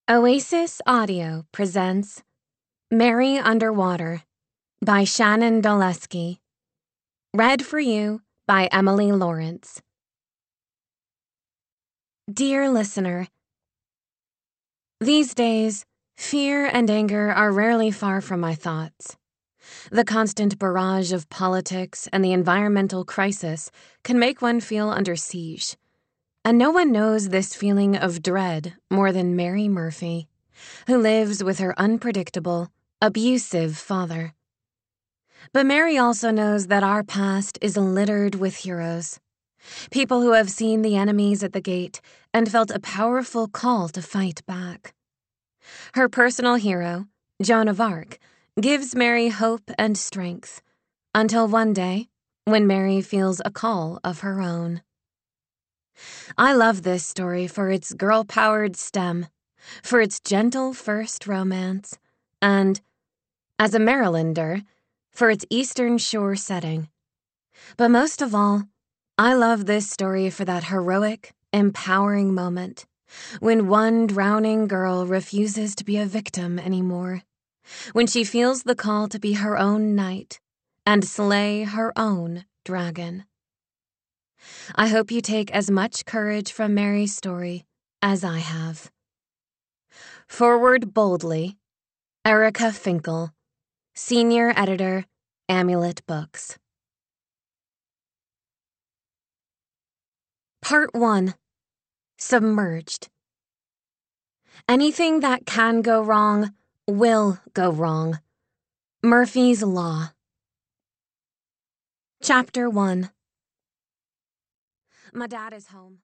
Oasis Audio presents Mary Underwater by Shannon Doleski. Read for you by Emily Lawrence. Dear listener, these days, fear and anger are rarely far from my thoughts. The constant barrage of politics and the environmental crisis can make one feel under siege. And no one knows this feeling of dread more than Mary Murphy, who lives with her unpredictable, abusive father. But Mary also knows that our past is littered with heroes, people who have seen the enemies at the gate and felt a powerful call to fight back. Her personal hero, Joan of Arc, gives Mary hope and strength, until one day, when Mary feels a call of her own. I love this story for its girl-powered stem, for its gentle first romance, and, as a Marylander, for its Eastern Shore setting. But most of all, I love this story for that heroic, empowering moment when one drowning girl refuses to be a victim anymore, when she feels the call to be her own knight and slay her own dragon. I hope you take as much courage from Mary's story as I have. Forward boldly, Erica Finkel, Senior Editor, Amulet Books. Part 1. Submerged. Anything that can go wrong will go wrong. Murphy's Law. Chapter 1. My dad is home.